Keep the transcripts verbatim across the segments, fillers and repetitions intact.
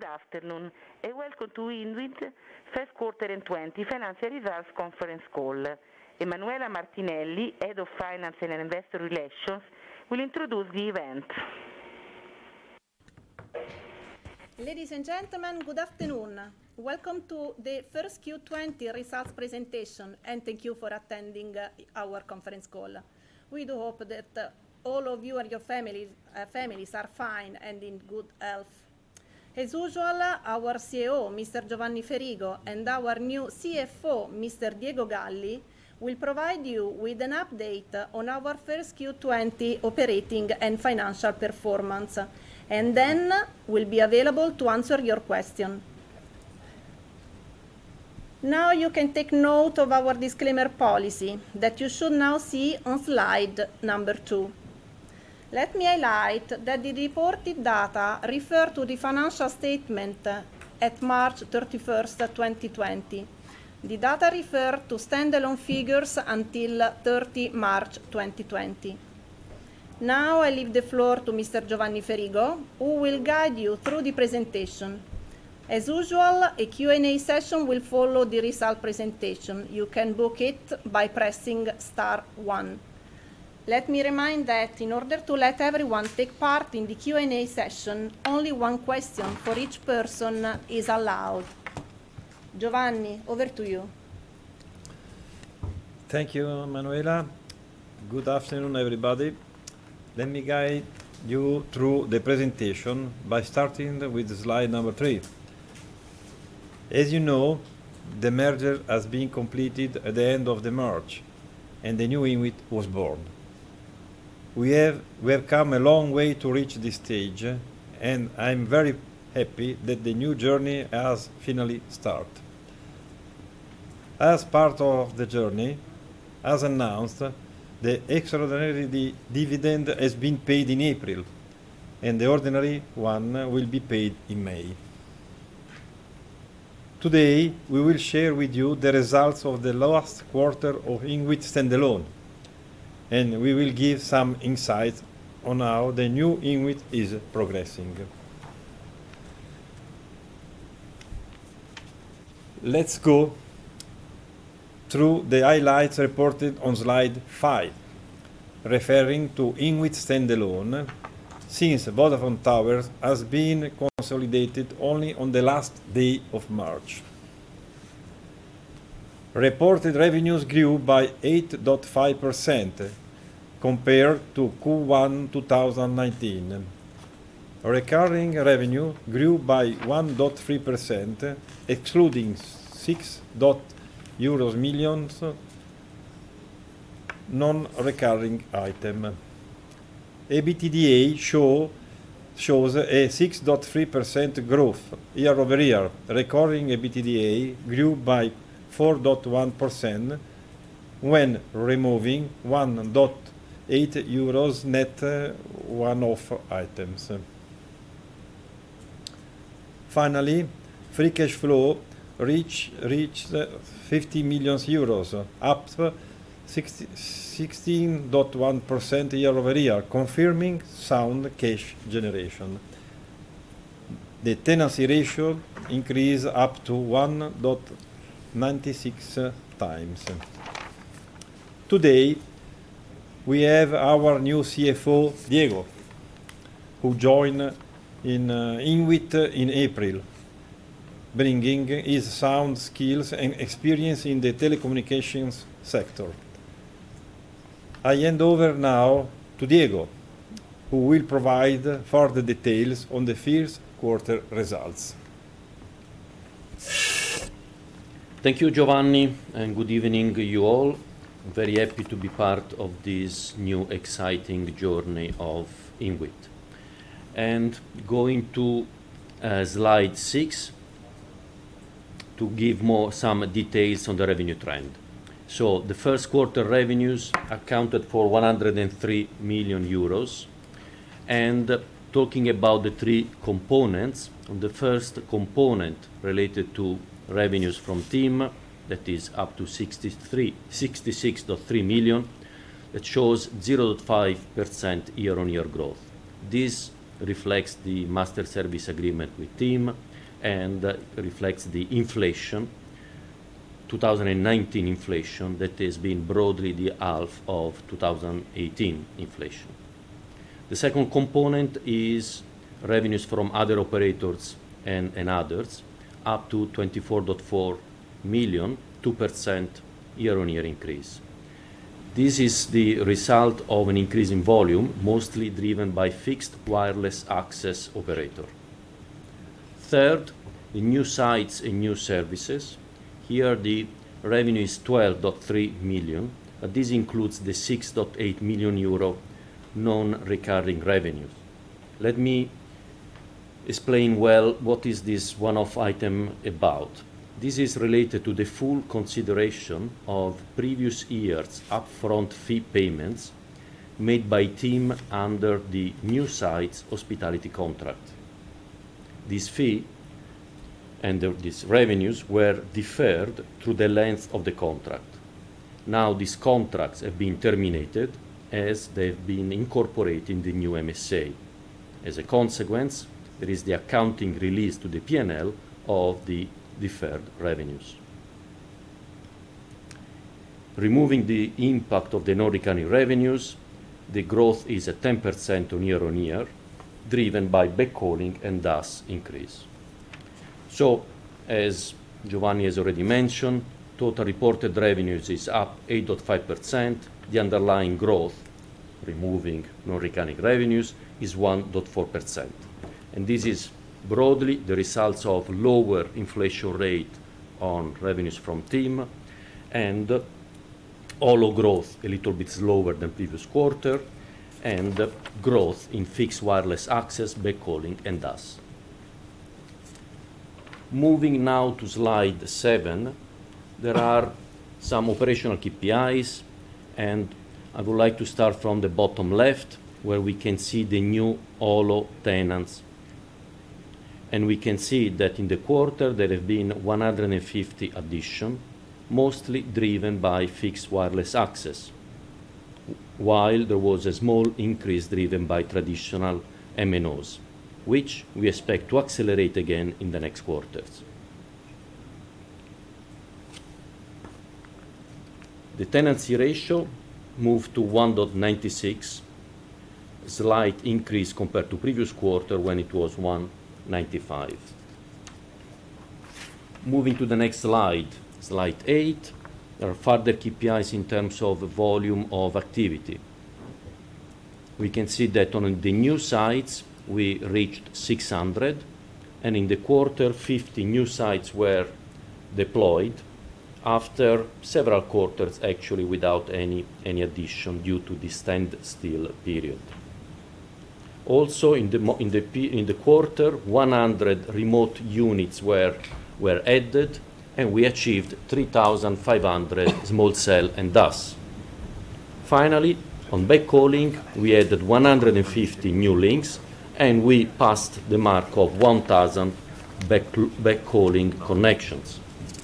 afternoon, and welcome to INWIT First Quarter and twenty Financial Results Conference Call. Emanuela Martinelli, Head of Finance and Investor Relations, will introduce the event. Ladies and gentlemen, good afternoon. Welcome to the first Q twenty results presentation, and thank you for attending uh, our conference call. We do hope that uh, all of you and your families, uh, families are fine and in good health. As usual, our C E O, Mister Giovanni Ferigo, and our new C F O, Mister Diego Galli, will provide you with an update on our first Q twenty operating and financial performance, and then will be available to answer your question. Now you can take note of our disclaimer policy that you should now see on slide number two. Let me highlight that the reported data refer to the financial statement at March thirty-first, twenty twenty. The data refer to standalone figures until thirtieth March twenty twenty. Now I leave the floor to Mister Giovanni Ferigo, who will guide you through the presentation. As usual, a Q and A session will follow the result presentation. You can book it by pressing star one. Let me remind that in order to let everyone take part in the Q and A session, only one question for each person is allowed. Giovanni, over to you. Thank you, Manuela. Good afternoon, everybody. Let me guide you through the presentation by starting with slide number three. As you know, the merger has been completed at the end of the March, and the new INWIT was born. We have, we have come a long way to reach this stage, and I'm very happy that the new journey has finally started. As part of the journey, as announced, the extraordinary di dividend has been paid in April, and the ordinary one will be paid in May. Today, we will share with you the results of the last quarter of INWIT standalone, and we will give some insights on how the new INWIT is progressing. Let's go through the highlights reported on slide five, referring to INWIT standalone, since Vodafone Towers has been consolidated only on the last day of March. Reported revenues grew by eight point five percent compared to Q one two thousand nineteen. Recurring revenue grew by one point three percent, excluding six million euros non-recurring item. EBITDA show, shows a six point three percent growth year-over-year. Recurring EBITDA grew by four point one percent when removing one point eight euros net one-off items. Finally, free cash flow reach, reached fifty million euros, up sixteen point one percent year-over-year, confirming sound cash generation. The tenancy ratio increased up to one point nine six times. Today, we have our new C F O, Diego, who joined in uh, INWIT in April, bringing his sound skills and experience in the telecommunications sector. I hand over now to Diego, who will provide further details on the first quarter results. Thank you, Giovanni, and good evening, you all. I'm very happy to be part of this new exciting journey of INWIT. And going to uh, slide six to give more some details on the revenue trend. So the first quarter revenues accounted for one hundred three million euros, and uh, talking about the three components, on the first component related to revenues from TIM, that is up to sixty-six point three million, that shows zero point five percent year-on-year growth. This reflects the master service agreement with TIM and uh, reflects the inflation, two thousand nineteen inflation that has been broadly the half of two thousand eighteen inflation. The second component is revenues from other operators and, and others, up to twenty-four point four million, two percent year-on-year increase. This is the result of an increase in volume, mostly driven by fixed wireless access operator. Third, the new sites and new services. Here the revenue is twelve point three million, but this includes the six point eight million euro non-recurring revenues. Let me explain well what is this one-off item about. This is related to the full consideration of previous year's upfront fee payments made by TIM under the new sites hospitality contract. This fee and the, these revenues were deferred through the length of the contract. Now these contracts have been terminated as they've been incorporated in the new M S A. As a consequence, there is the accounting release to the P and L of the deferred revenues. Removing the impact of the non-recurring revenues, the growth is at ten percent on year-on-year, driven by backhauling and thus increase. So, as Giovanni has already mentioned, total reported revenues is up eight point five percent. The underlying growth, removing non-recurring revenues, is one point four percent. And this is broadly the results of lower inflation rate on revenues from TIM and uh, Olo growth a little bit slower than previous quarter, and uh, growth in fixed wireless access, backhauling, and D A S. Moving now to slide seven, there are some operational K P Is, and I would like to start from the bottom left, where we can see the new Olo tenants. And we can see that in the quarter there have been one hundred fifty additions, mostly driven by fixed wireless access, while there was a small increase driven by traditional M N Os, which we expect to accelerate again in the next quarters. The tenancy ratio moved to one point nine six, a slight increase compared to previous quarter when it was one point nine five. Moving to the next slide, slide eight, there are further K P Is in terms of volume of activity. We can see that on the new sites we reached six hundred, and in the quarter fifty new sites were deployed after several quarters actually without any, any addition due to the standstill period. Also in the, in the, in the quarter, one hundred remote units were, were added, and we achieved three thousand five hundred small cell and D A S. Finally, on backhauling, we added one hundred fifty new links, and we passed the mark of one thousand back, backhauling connections.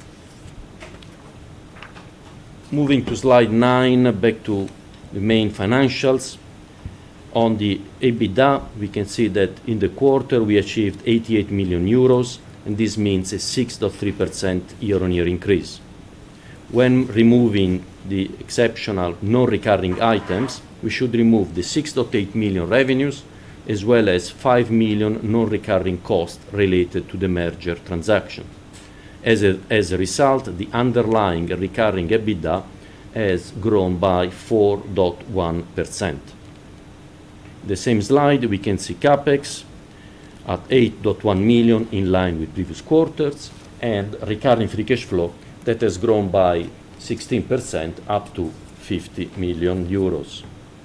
Moving to slide nine, back to the main financials. On the EBITDA, we can see that in the quarter we achieved eighty-eight million euros, and this means a six point three percent year-on-year increase. When removing the exceptional non-recurring items, we should remove the six point eight million revenues as well as five million non-recurring costs related to the merger transaction. As a, as a result, the underlying recurring EBITDA has grown by four point one percent. The same slide, we can see CapEx at eight point one million in line with previous quarters, and recurring free cash flow that has grown by sixteen percent up to fifty million euros.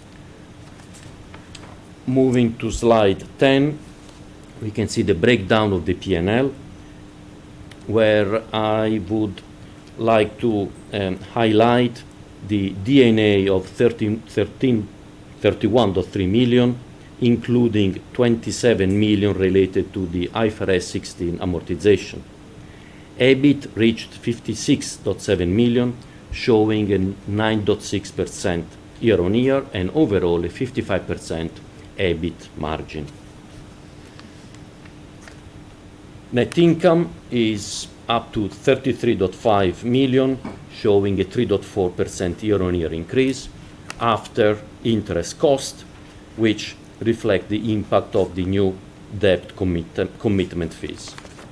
Moving to slide ten, we can see the breakdown of the P and L, where I would like to um, highlight the D and A of thirteen, thirteen, thirty-one point three million, including twenty-seven million related to the I F R S sixteen amortization. EBIT reached fifty-six point seven million, showing a nine point six percent year-on-year and overall a fifty-five percent EBIT margin. Net income is up to thirty-three point five million, showing a three point four percent year-on-year increase after interest cost, which reflect the impact of the new debt commit commitment fees.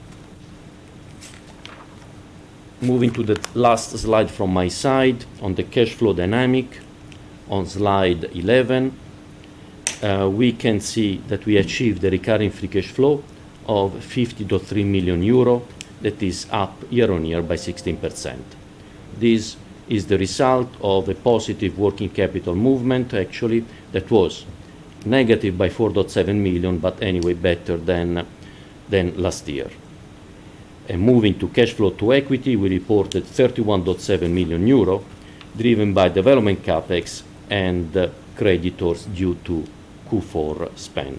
Moving to the last slide from my side on the cash flow dynamic, on slide eleven, uh, we can see that we achieved the recurring free cash flow of fifty point three million euro, that is up year-on-year by sixteen percent. This is the result of a positive working capital movement, actually, that was negative by four point seven million, but anyway better than, than last year. And moving to cash flow to equity, we reported thirty-one point seven million euro, driven by development capex and uh, creditors due to Q four spend.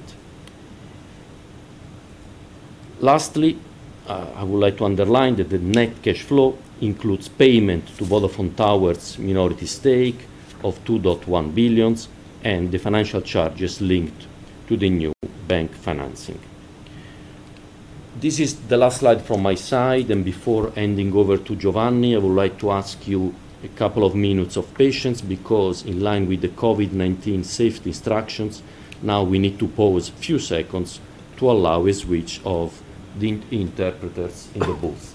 Lastly, uh, I would like to underline that the net cash flow includes payment to Vodafone Towers minority stake of two point one billion and the financial charges linked to the new bank financing. This is the last slide from my side, and before handing over to Giovanni, I would like to ask you a couple of minutes of patience, because in line with the COVID nineteen safety instructions, now we need to pause a few seconds to allow a switch of the interpreters in the booth.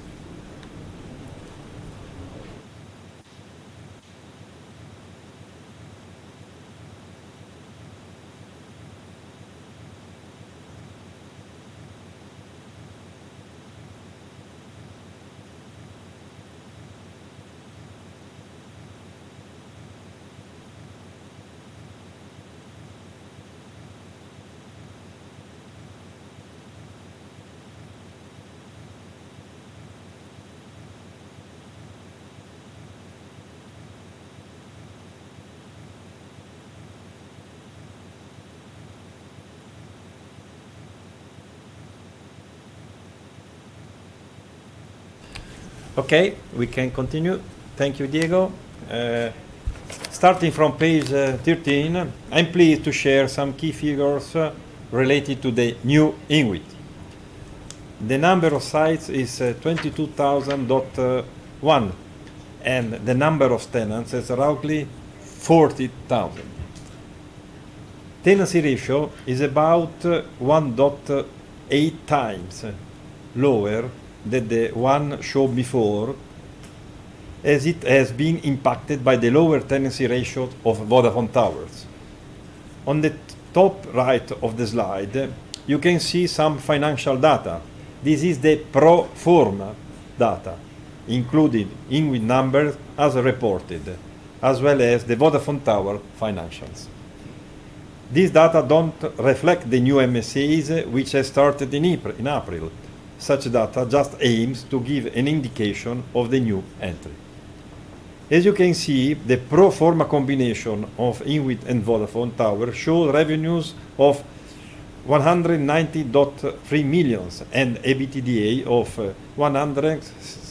Okay, we can continue. Thank you, Diego. Uh, starting from page uh, thirteen, I'm pleased to share some key figures uh, related to the new INWIT. The number of sites is uh, twenty-two thousand point one, and the number of tenants is roughly forty thousand. Tenancy ratio is about uh, one point eight times lower than the one shown before, as it has been impacted by the lower tenancy ratio of Vodafone Towers. On the top right of the slide, you can see some financial data. This is the pro forma data, including INWIT numbers as reported, as well as the Vodafone Tower financials. These data don't reflect the new M S As which has started in April. In April. Such data just aims to give an indication of the new entry. As you can see, the pro forma combination of INWIT and Vodafone Tower shows revenues of one hundred ninety point three million and EBITDA of uh, one hundred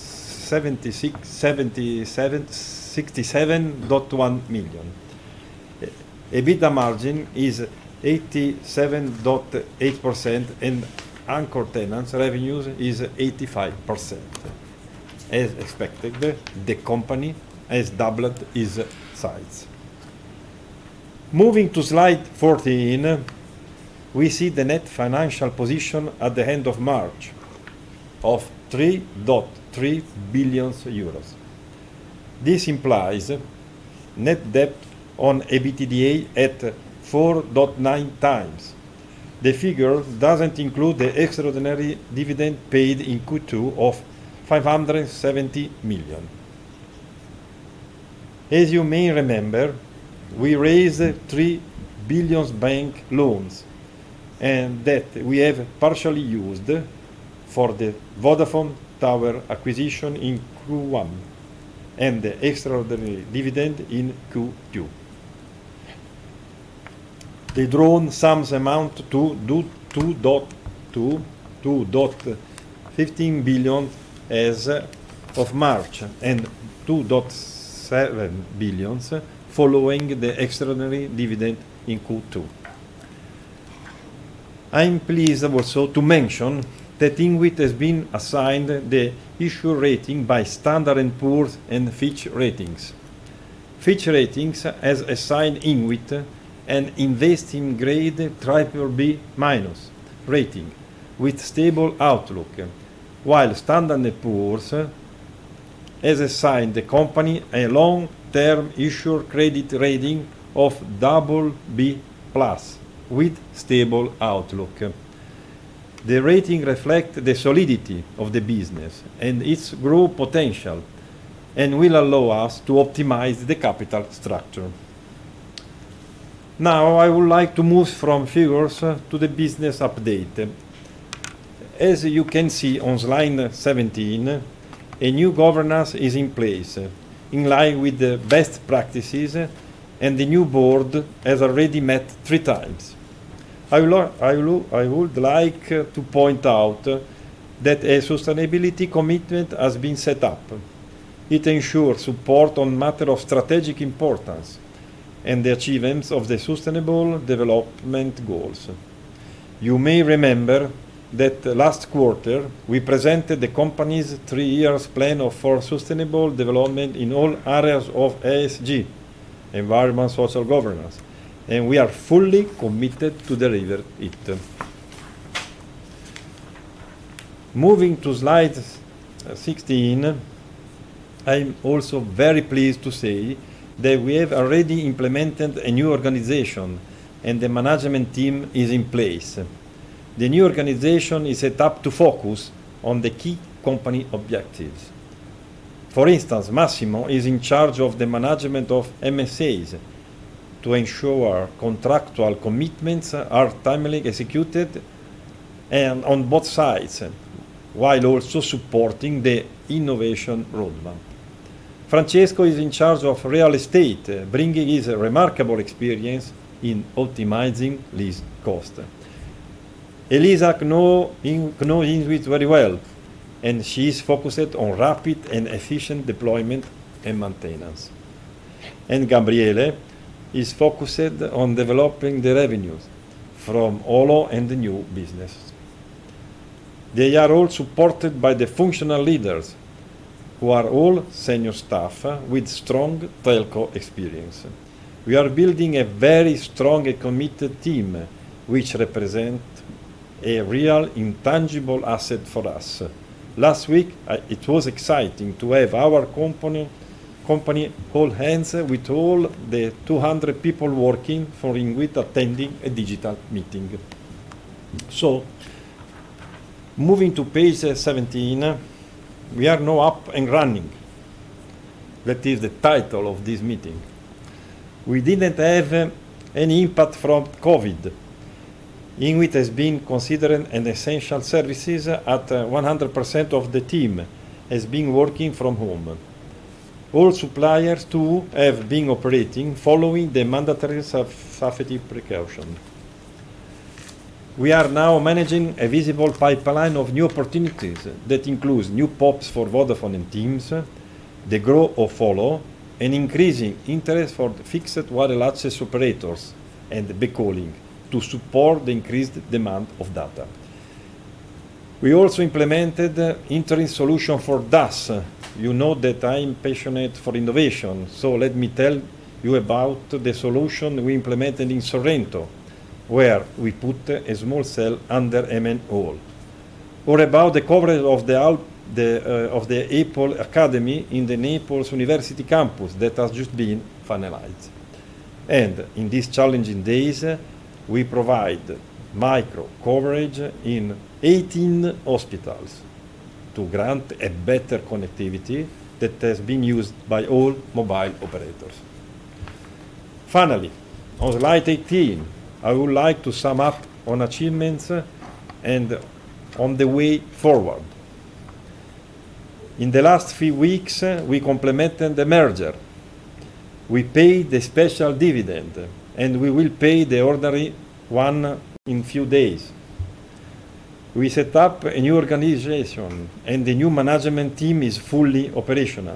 sixty-seven point one million. EBITDA margin is eighty-seven point eight percent and anchor tenants revenues is eighty-five percent. As expected, the company has doubled its size. Moving to slide fourteen, we see the net financial position at the end of March of three point three billion euros. This implies net debt on EBITDA at four point nine times. The figure doesn't include the extraordinary dividend paid in Q two of five hundred seventy million. As you may remember, we raised three billion bank loans, and that we have partially used for the Vodafone Tower acquisition in Q one and the extraordinary dividend in Q two. The drawn sums amount to two point fifteen billion as of March and two point seven billion following the extraordinary dividend in Q two. I'm pleased also to mention that INWIT has been assigned the issue rating by Standard and Poor's and Fitch Ratings. Fitch Ratings has assigned INWIT an investing grade triple B minus rating with stable outlook, while Standard and Poor's has assigned the company a long-term issuer credit rating of double B plus with stable outlook. The rating reflects the solidity of the business and its growth potential and will allow us to optimize the capital structure. Now I would like to move from figures uh, to the business update. As you can see on slide seventeen, a new governance is in place, uh, in line with the best practices, uh, and the new board has already met three times. I, will, I, will, I would like uh, to point out uh, that a sustainability commitment has been set up. It ensures support on matters of strategic importance and the achievements of the Sustainable Development Goals. You may remember that last quarter we presented the company's three-year plan of for sustainable development in all areas of E S G, environment, social governance, and we are fully committed to deliver it. Moving to slide sixteen, I'm also very pleased to say that we have already implemented a new organization and the management team is in place. The new organization is set up to focus on the key company objectives. For instance, Massimo is in charge of the management of M S As to ensure contractual commitments are timely executed and on both sides, while also supporting the innovation roadmap. Francesco is in charge of real estate, uh, bringing his remarkable experience in optimizing lease cost. Elisa knows INWIT very well, and she is focused on rapid and efficient deployment and maintenance. And Gabriele is focused on developing the revenues from Olo and the new business. They are all supported by the functional leaders, who are all senior staff uh, with strong telco experience. We are building a very strong and committed team, uh, which represent a real intangible asset for us. Last week, uh, it was exciting to have our company company hold hands with all the two hundred people working for INWIT attending a digital meeting. So, moving to page seventeen, we are now up and running. That is the title of this meeting. We didn't have uh, any impact from COVID. INWIT has been considered an essential services at uh, one hundred percent of the team has been working from home. All suppliers too have been operating following the mandatory safety precaution. We are now managing a visible pipeline of new opportunities that includes new P O Ps for Vodafone and Teams, the growth of Follow, and increasing interest for fixed wireless access operators and backhauling to support the increased demand of data. We also implemented uh, interim solution for D A S. You know that I'm passionate for innovation, so let me tell you about the solution we implemented in Sorrento, where we put a small cell under M N O, or about the coverage of the, Al the, uh, of the Apple Academy in the Naples University campus that has just been finalized. And in these challenging days, uh, we provide micro coverage in eighteen hospitals to grant a better connectivity that has been used by all mobile operators. Finally, on slide eighteen, I would like to sum up on achievements and on the way forward. In the last few weeks, we complemented the merger. We paid the special dividend, and we will pay the ordinary one in few days. We set up a new organization, and the new management team is fully operational.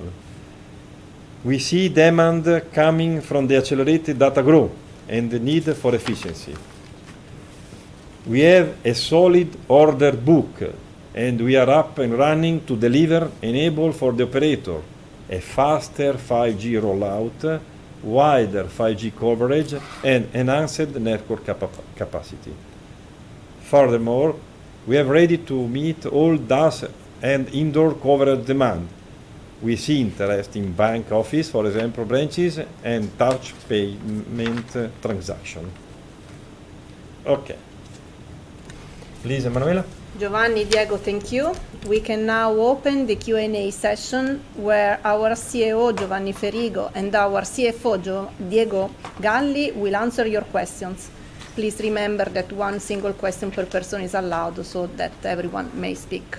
We see demand coming from the accelerated data growth and the need for efficiency. We have a solid order book and we are up and running to deliver, enable for the operator a faster five G rollout, wider five G coverage, and enhanced network capa capacity. Furthermore, we are ready to meet all D A S and indoor coverage demand. We see interest in bank office, for example, branches, and touch payment uh, transaction. Okay. Please, Emanuela. Giovanni, Diego, thank you. We can now open the Q and A session where our C E O, Giovanni Ferigo, and our C F O, Gio Diego Galli, will answer your questions. Please remember that one single question per person is allowed so that everyone may speak.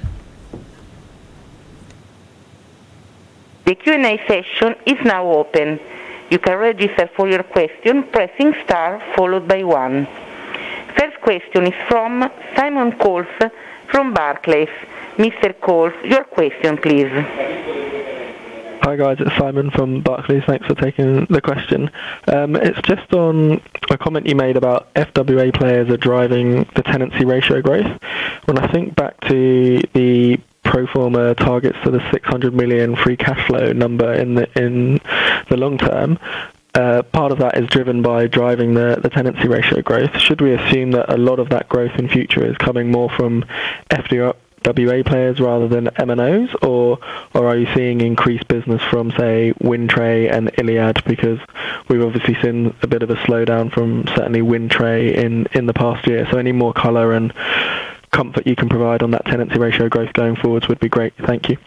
The Q and A session is now open. You can register for your question pressing star followed by one. First question is from Simon Coles from Barclays. Mister Coles, your question, please. Hi guys, it's Simon from Barclays. Thanks for taking the question. Um, it's just on a comment you made about F W A players are driving the tenancy ratio growth. When I think back to the pro forma targets for the six hundred million free cash flow number in the in the long term, uh, part of that is driven by driving the, the tenancy ratio growth. Should we assume that a lot of that growth in future is coming more from F W A players rather than M N Os, or or are you seeing increased business from, say, Windtray and Iliad? Because we've obviously seen a bit of a slowdown from certainly Windtray in, in the past year. So any more colour and comfort you can provide on that tenancy ratio growth going forwards would be great. Thank you.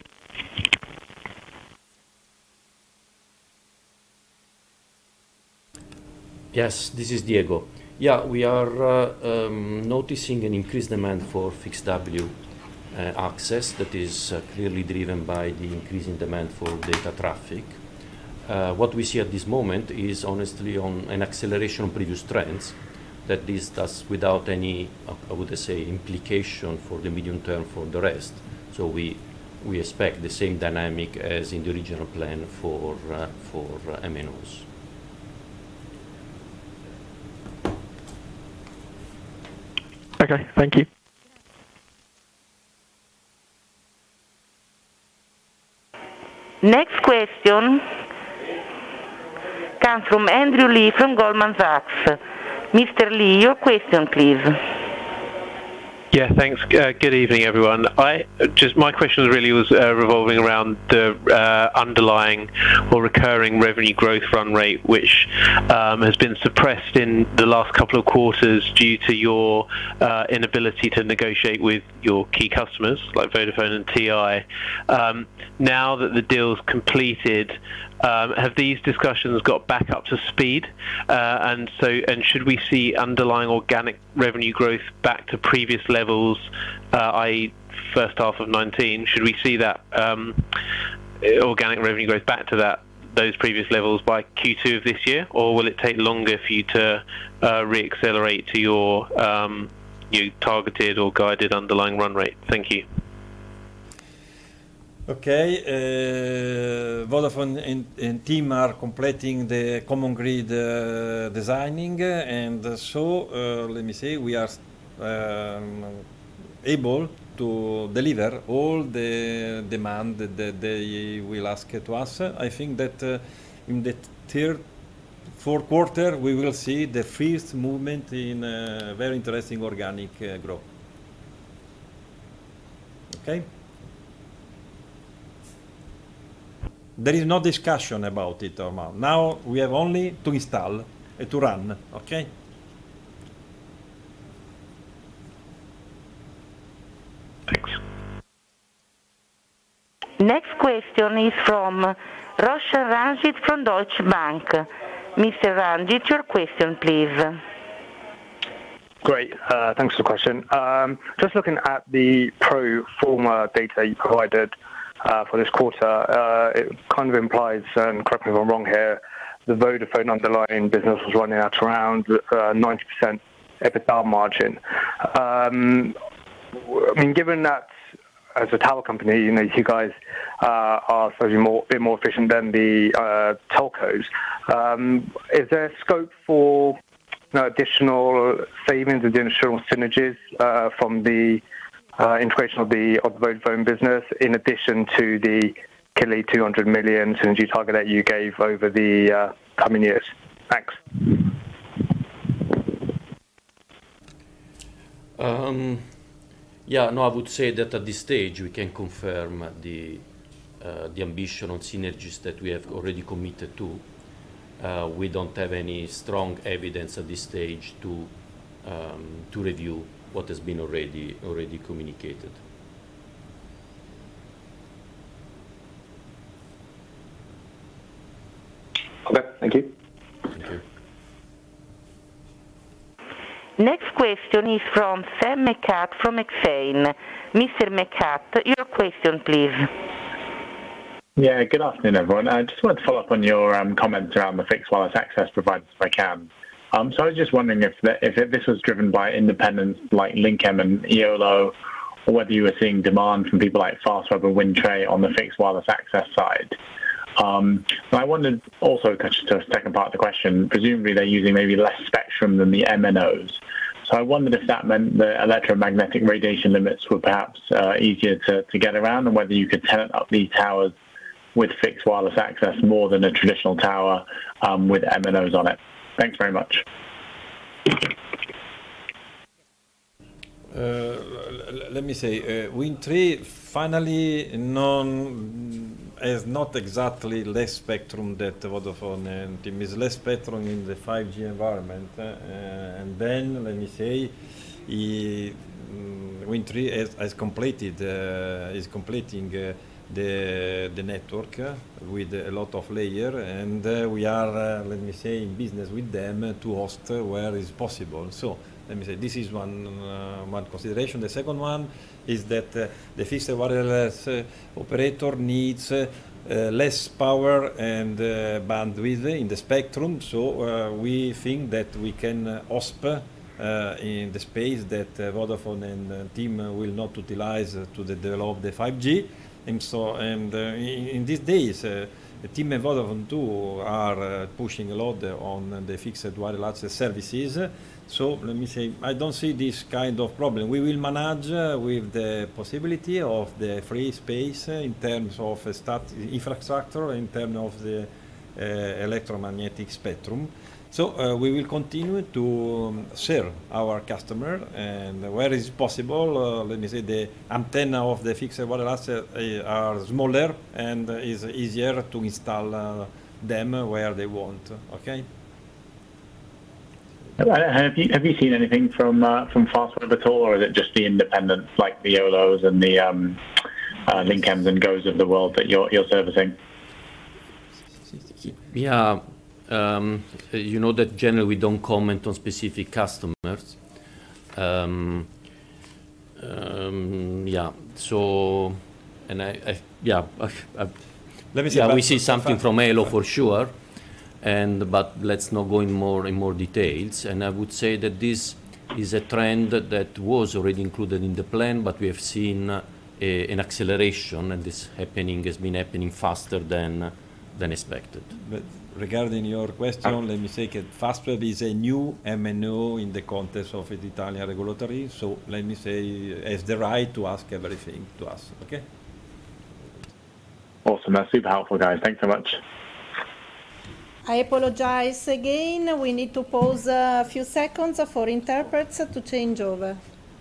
Yes, this is Diego. Yeah, we are uh, um, noticing an increased demand for fixed W uh, access that is uh, clearly driven by the increasing demand for data traffic. Uh, what we see at this moment is honestly on an acceleration of previous trends, that this does without any, I would say, implication for the medium term for the rest. So we we expect the same dynamic as in the original plan for uh, for uh, M N Os. Okay, thank you. Next question comes from Andrew Lee from Goldman Sachs. Mister Lee, your question, please. Yeah, thanks. Uh, good evening, everyone. I just my question really was uh, revolving around the uh, underlying or recurring revenue growth run rate, which um, has been suppressed in the last couple of quarters due to your uh, inability to negotiate with your key customers like Vodafone and T I. Um, now that the deal's completed, Um, have these discussions got back up to speed, uh, and so and should we see underlying organic revenue growth back to previous levels, uh, that is, first half of nineteen? Should we see that um, organic revenue growth back to that those previous levels by Q two of this year, or will it take longer for you to uh, re-accelerate to your um, your targeted or guided underlying run rate? Thank you. Okay, uh, Vodafone and, and team are completing the common grid uh, designing, and so uh, let me say we are um, able to deliver all the demand that they will ask to us. I think that uh, in the third, fourth quarter we will see the first movement in uh, very interesting organic uh, growth. Okay. There is no discussion about it, Omar. Now we have only to install and to run, okay? Thanks. Next question is from Roshan Ranjit from Deutsche Bank. Mister Ranjit, your question, please. Great. Uh, thanks for the question. Um, just looking at the pro forma data you provided Uh, for this quarter, uh, it kind of implies, and correct me if I'm wrong here, the Vodafone underlying business was running at around uh, ninety percent EBITDA margin. Um, I mean, given that as a tower company, you know, you guys uh, are slightly more, bit more efficient than the uh, telcos, um, is there scope for you know, additional savings, additional synergies uh, from the uh, integration of the of the Vodafone business, in addition to the Kili two hundred million synergy target that you gave over the uh, coming years? Thanks. Um, yeah, no, I would say that at this stage we can confirm the uh, the ambition on synergies that we have already committed to. Uh, we don't have any strong evidence at this stage to um, to review what has been already already communicated. Okay, thank you. Thank you. Next question is from Sam McCart from Exane. Mister McCart, your question, please. Yeah, good afternoon, everyone. I just wanted to follow up on your um, comments around the fixed wireless access providers, if I can. Um, so I was just wondering if the, if it, this was driven by independents like Linkem and Eolo, or whether you were seeing demand from people like Fastweb and Windtree on the fixed wireless access side. Um, and I wondered also, just to a second part of the question, presumably they're using maybe less spectrum than the M N Os. So I wondered if that meant the electromagnetic radiation limits were perhaps uh, easier to, to get around, and whether you could tenant up these towers with fixed wireless access more than a traditional tower um, with M N Os on it. Thanks very much. Uh, let me say, uh, Windtree finally non has not exactly less spectrum that Vodafone and Team is less spectrum in the five G environment, uh, and then let me say, he, um, Windtree has, has completed uh, is completing uh, the the network uh, with a lot of layer, and uh, we are uh, let me say in business with them to host uh, where is possible. So let me say this is one uh, one consideration. The second one is that uh, the fixed wireless uh, operator needs uh, uh, less power and uh, bandwidth in the spectrum. So uh, we think that we can uh, host uh, in the space that uh, Vodafone and uh, Team will not utilize uh, to the develop the five G. And so, and uh, in, in these days, uh, Team and Vodafone too are uh, pushing a lot on the fixed wireless access services. So let me say, I don't see this kind of problem. We will manage uh, with the possibility of the free space uh, in terms of uh, stat infrastructure, in terms of the uh, electromagnetic spectrum. So uh, we will continue to um, serve our customer, and where is possible, uh, let me say the antenna of the fixed wireless uh, are smaller and is easier to install uh, them where they want. Okay. Have you have you seen anything from uh, from Fastweb at all, or is it just the independents like the Eolos and the um, uh, Linkems and Goes of the world that you're you're servicing? Yeah. Um, you know that generally we don't comment on specific customers. Um, um, yeah. So, and I, I yeah, I, I, Let me say yeah, we see something from Elo for sure, and but let's not go in more in more details. And I would say that this is a trend that was already included in the plan, but we have seen uh, a, an acceleration, and this happening has been happening faster than than expected. But regarding your question, let me say that Fastweb is a new M N O in the context of the Italian regulatory, so let me say has the right to ask everything to us, okay? Awesome, that's super helpful, guys. Thanks so much. I apologize again. We need to pause a few seconds for interprets to change over.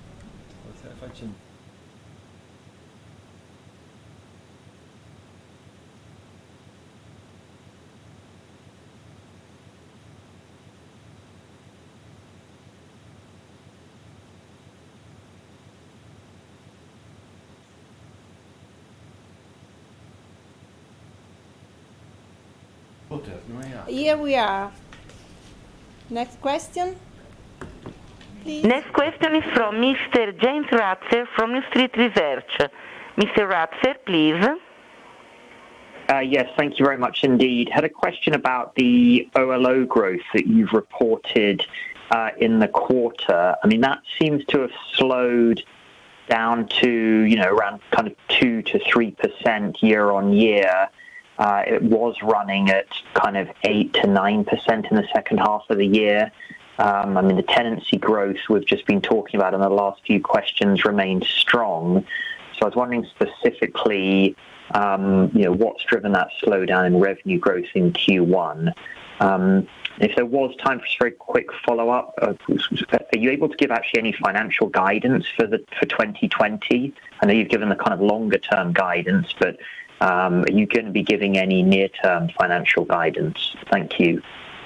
Here we are. Next question, please. Next question is from Mister James Ratzer from New Street Research. Mister Ratzer, please. Uh, yes, thank you very much indeed. Had a question about the O L O growth that you've reported uh, in the quarter. I mean, that seems to have slowed down to, you know, around kind of two to three percent year on year. Uh, it was running at kind of eight to nine percent in the second half of the year. Um, I mean, the tenancy growth we've just been talking about in the last few questions remained strong. So I was wondering specifically, um, you know, what's driven that slowdown in revenue growth in Q one? Um, if there was time for a very quick follow-up, uh, are you able to give actually any financial guidance for the for twenty twenty? I know you've given the kind of longer-term guidance, but um, are you going to be giving any near-term financial guidance? Thank you.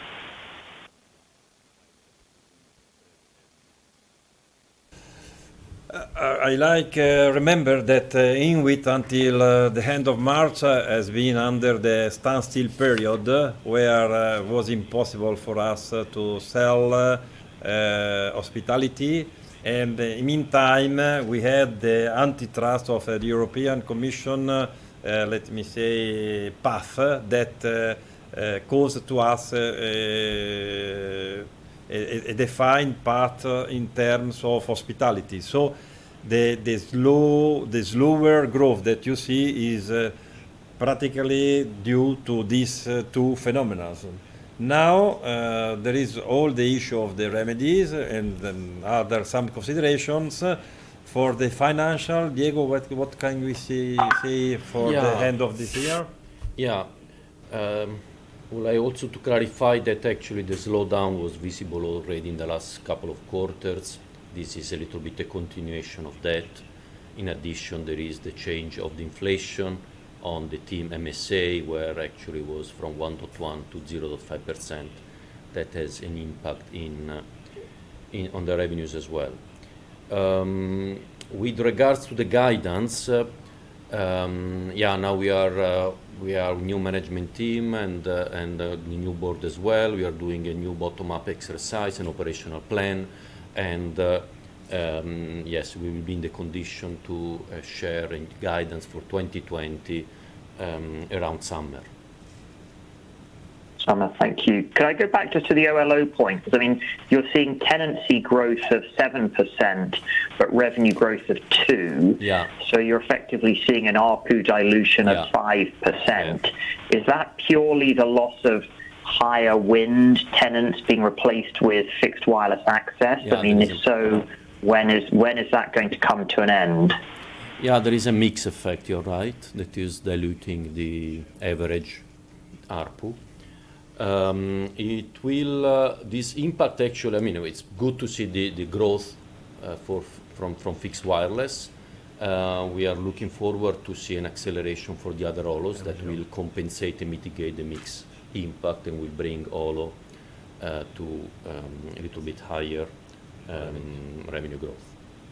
Uh, I like uh, remember that uh, INWIT until uh, the end of March uh, has been under the standstill period uh, where it uh, was impossible for us uh, to sell uh, uh, hospitality, and uh, in the meantime uh, we had the antitrust of uh, the European Commission, uh, uh, let me say, path uh, that uh, uh, caused to us uh, uh, A, a defined path uh, in terms of hospitality. So the, the, slow, the slower growth that you see is uh, practically due to these uh, two phenomena. Now uh, there is all the issue of the remedies and um, other some considerations. For the financial, Diego, what, what can we see, say for yeah. the end of this year? Yeah. Um, Well, I also to clarify that actually the slowdown was visible already in the last couple of quarters. This is a little bit a continuation of that. In addition, there is the change of the inflation on the team M S A, where actually was from one point one to zero point five percent. That has an impact in, uh, in on the revenues as well. Um, with regards to the guidance, uh, um, yeah, now we are uh, we are new management team and uh, and uh, the new board as well. We are doing a new bottom-up exercise, an operational plan, and uh, um, yes, we will be in the condition to uh, share guidance for twenty twenty um, around summer. Summer, thank you. Could I go back just to the O L O point? Because I mean, you're seeing tenancy growth of seven percent, but revenue growth of two. Yeah. So you're effectively seeing an A R P U dilution yeah. of five percent. Yeah. Is that purely the loss of higher wind tenants being replaced with fixed wireless access? Yeah, I mean, if so, when is when is that going to come to an end? Yeah, there is a mix effect. You're right. That is diluting the average A R P U. Um, it will, uh, this impact actually, I mean, it's good to see the, the growth uh, for, from, from fixed wireless. Uh, we are looking forward to see an acceleration for the other O L Os that will compensate and mitigate the mix impact and will bring O L O uh, to um, a little bit higher um, revenue growth.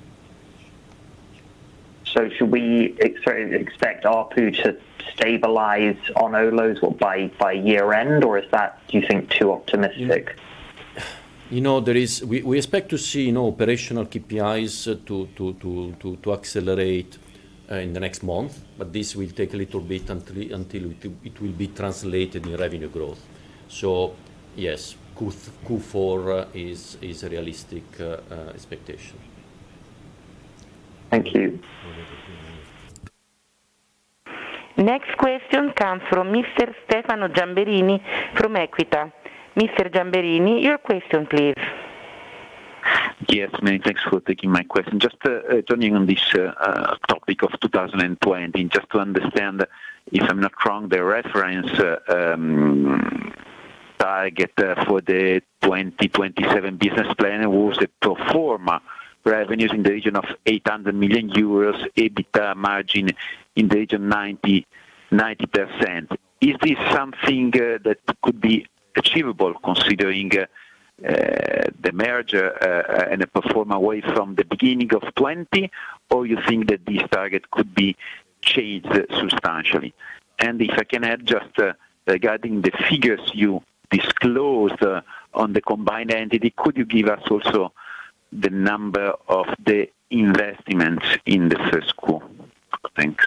So should we expect A R P U to stabilize on O L Os what, by, by year end, or is that, do you think, too optimistic? You know, there is, we, we expect to see, you know, operational K P Is uh, to, to, to, to, to accelerate uh, in the next month, but this will take a little bit until, until it, it will be translated in revenue growth. So, yes, Q four uh, is, is a realistic uh, uh, expectation. Thank you. Next question comes from Mister Stefano Giamberini from Equita. Mister Giamberini, your question, please. Yes, many thanks for taking my question. Just uh, uh, turning on this uh, uh, topic of two thousand twenty, just to understand, if I'm not wrong, the reference uh, um, target uh, for the twenty twenty-seven business plan was a pro forma revenues in the region of eight hundred million euros, EBITDA margin in the region ninety percent. Is this something uh, that could be achievable considering uh, uh, the merger uh, and a pro forma away from the beginning of twenty, or you think that this target could be changed substantially? And if I can add just uh, regarding the figures you disclosed uh, on the combined entity, could you give us also the number of the investments in the first Q? Thanks.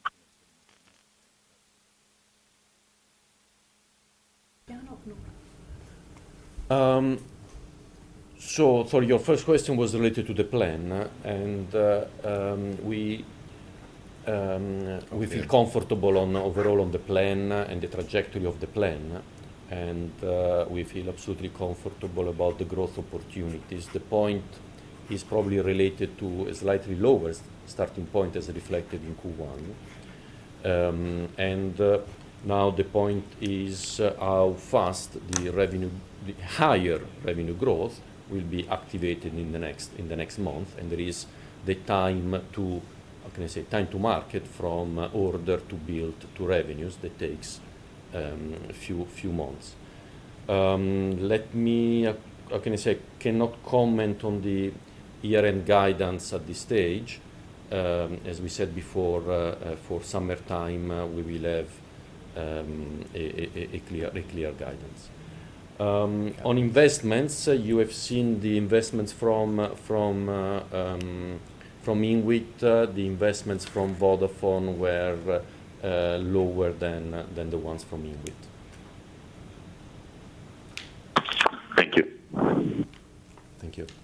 Um, so, so your first question was related to the plan, uh, and uh, um, we um, we feel comfortable on overall on the plan and the trajectory of the plan. and uh, we feel absolutely comfortable about the growth opportunities. The point is probably related to a slightly lower starting point as reflected in Q one. Um, and uh, now the point is uh, how fast the revenue, the higher revenue growth will be activated in the next in the next month, and there is the time to, how can I say, time to market from uh, order to build to revenues that takes um, a few few months. Um, let me, uh, how can I say, cannot comment on the year-end guidance at this stage. Um, as we said before, uh, uh, for summertime uh, we will have um, a, a, a clear a clear guidance. Um, on investments, uh, you have seen the investments from uh, from uh, um, from Inwit. Uh, the investments from Vodafone were uh, uh, lower than uh, than the ones from Inwit. Thank you. Thank you.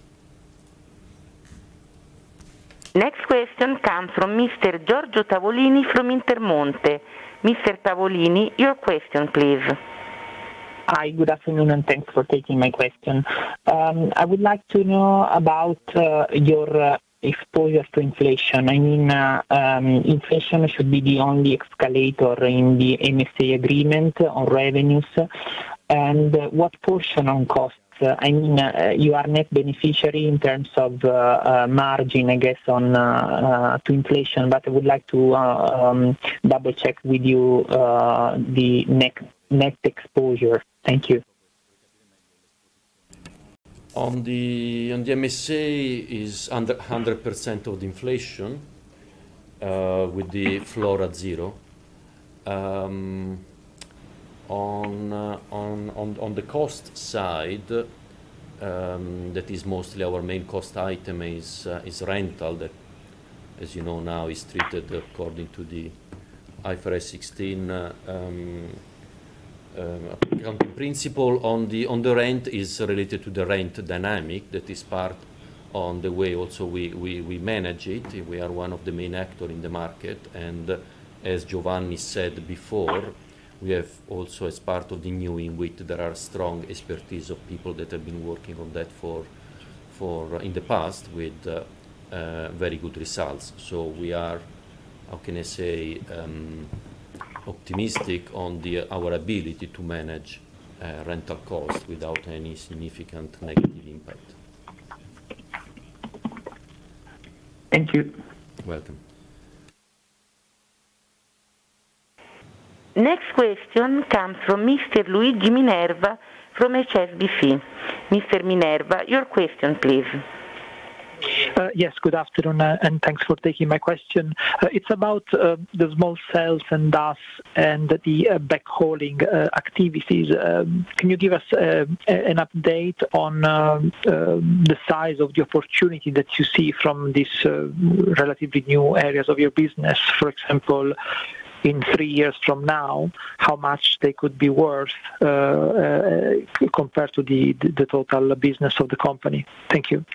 Next question comes from Mister Giorgio Tavolini from Intermonte. Mister Tavolini, your question, please. Hi, good afternoon, and thanks for taking my question. Um, I would like to know about uh, your uh, exposure to inflation. I mean, uh, um, inflation should be the only escalator in the M S A agreement on revenues, and uh, what portion on costs? Uh, I mean, uh, you are net beneficiary in terms of uh, uh, margin, I guess, on uh, uh, to inflation, but I would like to uh, um, double check with you uh, the net, net exposure. Thank you. On the on the M S A is under one hundred percent of the inflation uh, with the floor at zero. Um, on, uh, on on on the cost side, um, that is mostly our main cost item is uh, is rental, that, as you know now, is treated according to the I F R S sixteen uh, um, Uh, accounting principle. On the on the rent is related to the rent dynamic, that is part on the way also we, we, we manage it. We are one of the main actors in the market, and uh, as Giovanni said before, we have also, as part of the new Inwit, there are strong expertise of people that have been working on that for for uh, in the past with uh, uh, very good results. So we are, how can I say, um, optimistic on the, our ability to manage uh, rental costs without any significant negative impact. Thank you. Welcome. Next question comes from Mister Luigi Minerva from H S B C. Mister Minerva, your question, please. Uh, yes, good afternoon, uh, and thanks for taking my question. Uh, it's about uh, the small cells and D A S and the uh, backhauling uh, activities. Um, can you give us uh, an update on uh, uh, the size of the opportunity that you see from these uh, relatively new areas of your business? For example, in three years from now, how much they could be worth uh, uh, compared to the, the total business of the company? Thank you.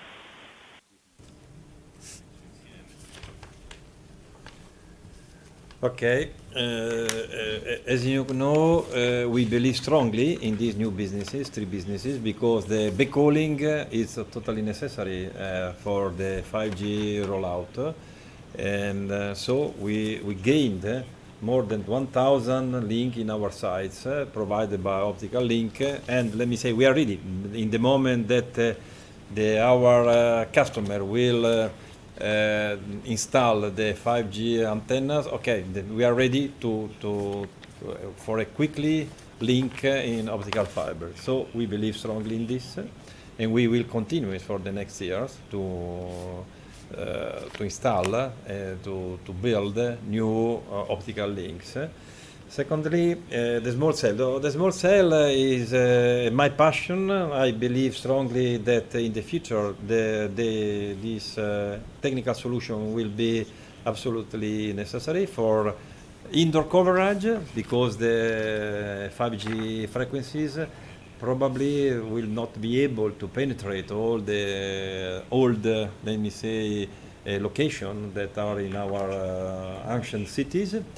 Okay, uh, uh, as you know, uh, we believe strongly in these new businesses, three businesses, because the backhauling uh, is uh, totally necessary uh, for the five G rollout, and uh, so we we gained uh, more than one thousand links in our sites uh, provided by Optical Link, uh, and let me say we are ready in the moment that uh, the our uh, customer will. Uh, Uh, install the five G antennas. Okay, then we are ready to, to, to uh, for a quickly link uh, in optical fiber. So we believe strongly in this, uh, and we will continue it for the next years to uh, to install uh, to to build uh, new uh, optical links. Secondly, uh, the small cell. The, the small cell uh, is uh, my passion. I believe strongly that in the future the, the, this uh, technical solution will be absolutely necessary for indoor coverage, because the five G frequencies probably will not be able to penetrate all the old, uh, let me say, uh, locations that are in our uh, ancient cities.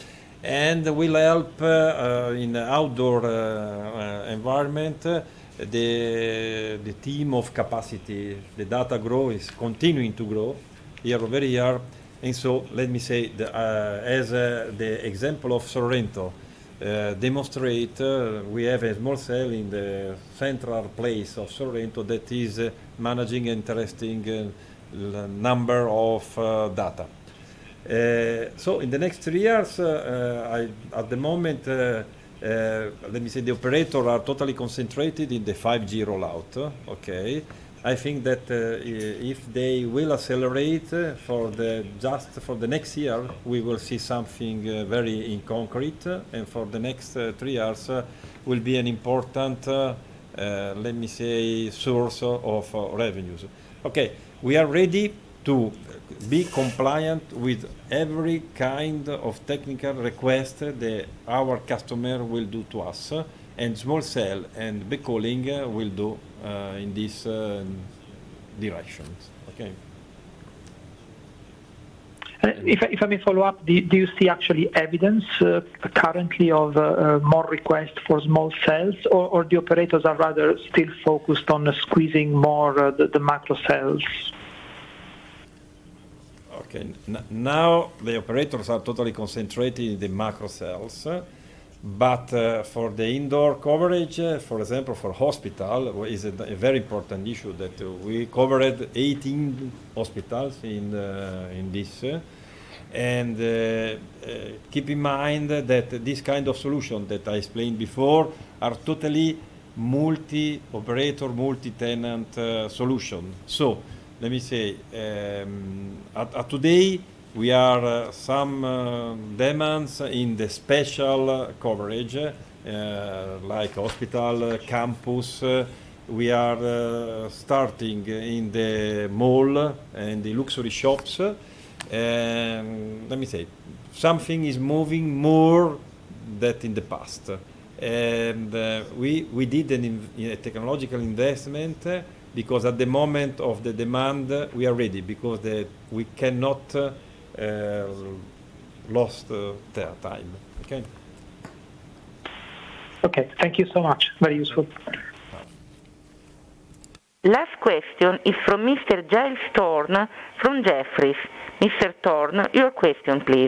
and will help uh, uh, in outdoor uh, uh, environment uh, the the team of capacity. The data grow is continuing to grow year over year, and so let me say the, uh, as uh, the example of Sorrento uh, demonstrate, uh, we have a small cell in the central place of Sorrento that is uh, managing interesting uh, number of uh, data. Uh, so in the next three years, uh, uh, I, at the moment, uh, uh, let me say the operators are totally concentrated in the five G rollout. Okay, I think that uh, if they will accelerate uh, for the just for the next year, we will see something uh, very in concrete, uh, and for the next uh, three years uh, will be an important, uh, uh, let me say, source of uh, revenues. Okay, we are ready to be compliant with every kind of technical request that our customer will do to us, uh, and small cell and backhauling uh, will do uh, in this uh, direction. Okay. Uh, if, if I may follow up, do, do you see actually evidence uh, currently of uh, uh, more requests for small cells, or, or the operators are rather still focused on uh, squeezing more uh, the, the macro cells? Okay, N now the operators are totally concentrated in the macro cells, uh, but uh, for the indoor coverage, uh, for example, for hospital, is a, a very important issue that uh, we covered eighteen hospitals in uh, in this, uh, and uh, uh, keep in mind that this kind of solution that I explained before are totally multi-operator, multi-tenant uh, solution. So let me say, um, at, at today, we are uh, some uh, demands in the special uh, coverage, uh, like hospital, uh, campus. Uh, we are uh, starting in the mall and the luxury shops. And let me say, something is moving more than in the past. And uh, we, we did an in, a technological investment uh, because at the moment of the demand, uh, we are ready, because the, we cannot uh, uh, lost uh, their time. Okay. Okay, thank you so much. Very useful. Last question is from Mister Giles Thorne from Jefferies. Mister Thorne, your question, please.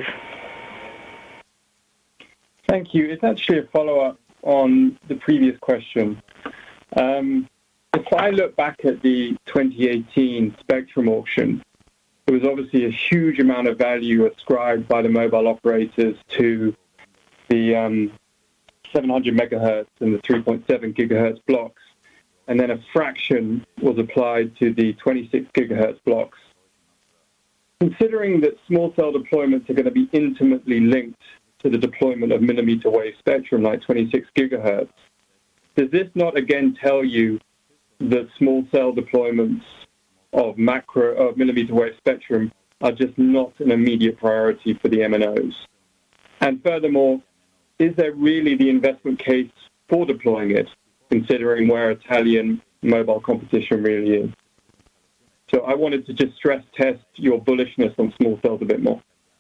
Thank you. It's actually a follow-up on the previous question. Um, if I look back at the twenty eighteen Spectrum auction, there was obviously a huge amount of value ascribed by the mobile operators to the um, seven hundred megahertz and the three point seven gigahertz blocks, and then a fraction was applied to the twenty-six gigahertz blocks. Considering that small cell deployments are going to be intimately linked to the deployment of millimeter wave spectrum like twenty-six gigahertz, does this not again tell you that small cell deployments of macro of millimeter wave spectrum are just not an immediate priority for the M N Os? And furthermore, is there really the investment case for deploying it, considering where Italian mobile competition really is? So I wanted to just stress test your bullishness on small cells a bit more.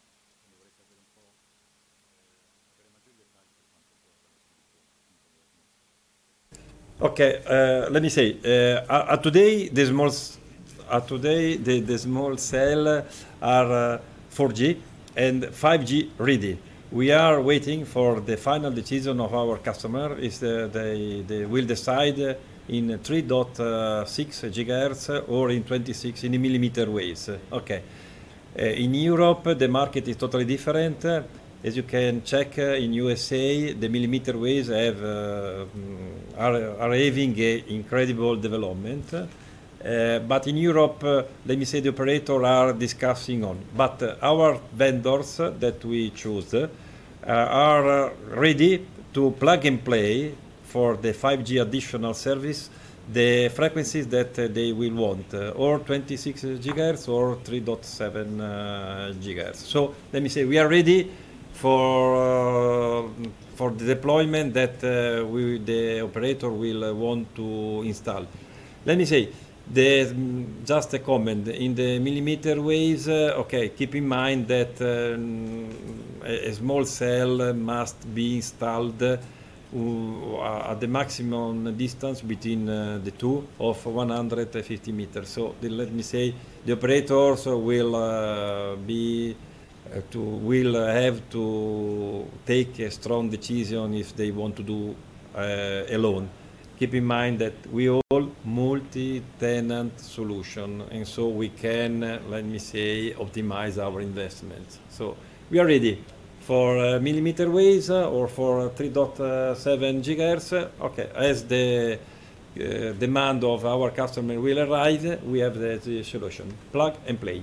Okay, uh, let me say, uh, at today the small, at today the, the small cell are uh, four G and five G ready. We are waiting for the final decision of our customer. Is uh, they they will decide in three point six gigahertz or in twenty-six in millimeter waves. Okay, uh, in Europe the market is totally different. As you can check, uh, in U S A, the millimeter waves have, uh, are, are having an incredible development. Uh, but in Europe, uh, let me say the operators are discussing on. But uh, our vendors uh, that we choose uh, are uh, ready to plug and play for the five G additional service the frequencies that uh, they will want, uh, or twenty-six gigahertz or three point seven uh, gigahertz. So let me say we are ready for uh, for the deployment that uh, we, the operator will uh, want to install. Let me say, the, just a comment, in the millimeter waves, uh, okay, keep in mind that uh, a, a small cell must be installed uh, at the maximum distance between uh, the two of one hundred fifty meters. So the, let me say the operators will uh, be uh, to will have to take a strong decision if they want to do uh, alone. Keep in mind that we all multi-tenant solution, and so we can, uh, let me say, optimize our investments. So we are ready for uh, millimeter waves uh, or for three point seven gigahertz. Okay, as the uh, demand of our customer will arise, we have the, the solution. Plug and play.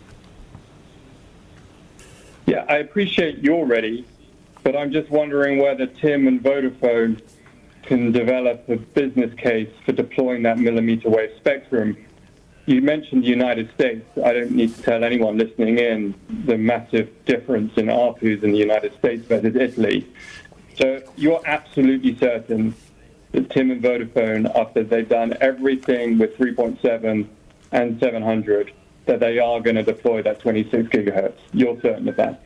Yeah, I appreciate you're ready, but I'm just wondering whether Tim and Vodafone can develop a business case for deploying that millimeter wave spectrum. You mentioned the United States. I don't need to tell anyone listening in the massive difference in A R P Us in the United States versus Italy. So you're absolutely certain that Tim and Vodafone, after they've done everything with three point seven and seven hundred, that they are going to deploy that twenty-six gigahertz. You're certain of that?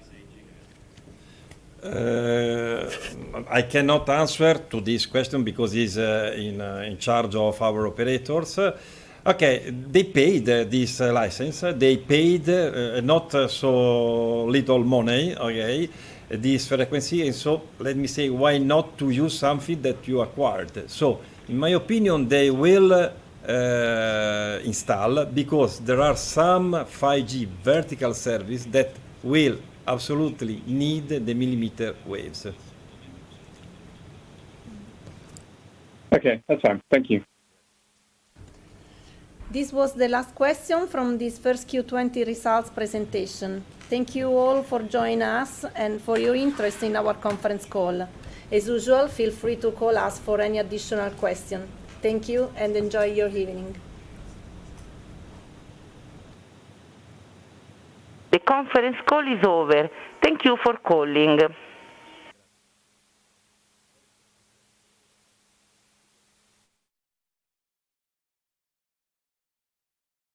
Uh, I cannot answer to this question because he's uh, in, uh, in charge of our operators. Uh, okay, they paid uh, this uh, license. They paid uh, not uh, so little money, okay, this frequency. And so let me say, why not to use something that you acquired? So in my opinion, they will uh, install because there are some five G vertical service that will absolutely need the millimeter waves. Okay, that's fine. Thank you. This was the last question from this first Q twenty results presentation. Thank you all for joining us and for your interest in our conference call. As usual, feel free to call us for any additional question. Thank you and enjoy your evening. The conference call is over. Thank you for calling.